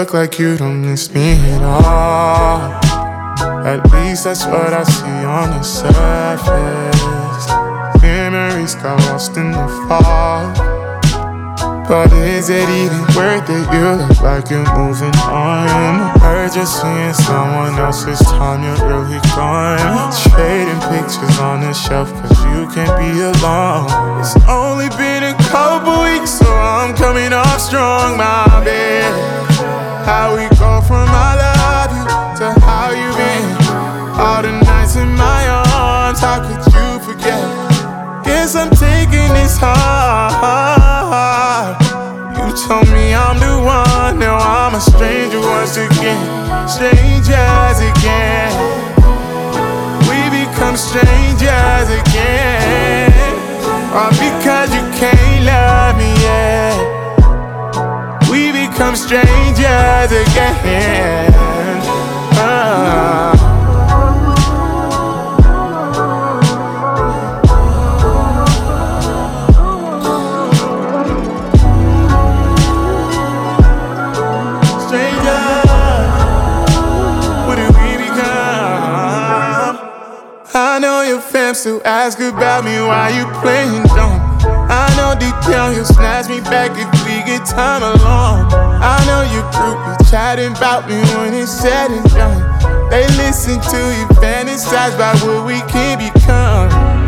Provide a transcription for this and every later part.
look like you don't miss me at all. At least that's what I see on the surface. Memories got lost in the fog. But is it even worth it? You look like you're moving on. Heard you're seeing someone else's time, you're really gone. Trading pictures on the shelf cause you can't be alone. It's only been a couple weeks, so I'm coming off strong, my babe. How we go from I love you to how you been. All the nights in my arms, how could you forget? Guess I'm taking this hard. You told me I'm the one, now I'm a stranger once again. Strangers again. We become strangers again. All because you can't love me yet. We become strangers again. I know your fam still ask about me, why you playing dumb. I know deep down you'll snatch me back if we get time alone. I know your group is chatting about me when it's said and done. They listen to you fantasize about what we can become.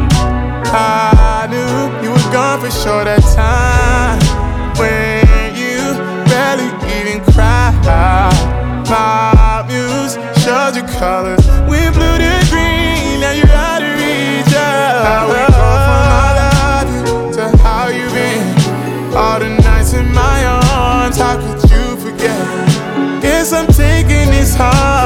I knew you were gone for sure that time when you barely even cried. My muse showed your colors, we blue to green, now you're out of reach. How we go from I love you to how you been. All the nights in my arms, how could you forget? Guess I'm taking this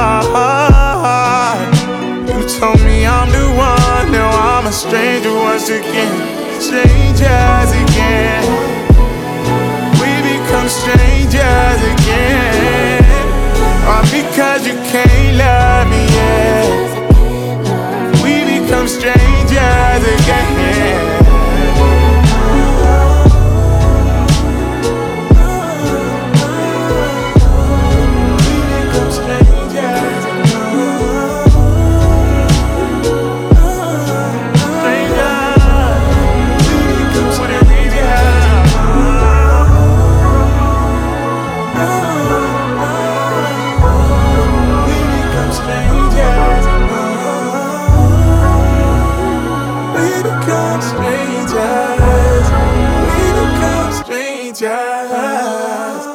hard. You told me I'm the one, now I'm a stranger once again. Strangers again. We become strangers again. All because you can't love me yet. We become strangers again.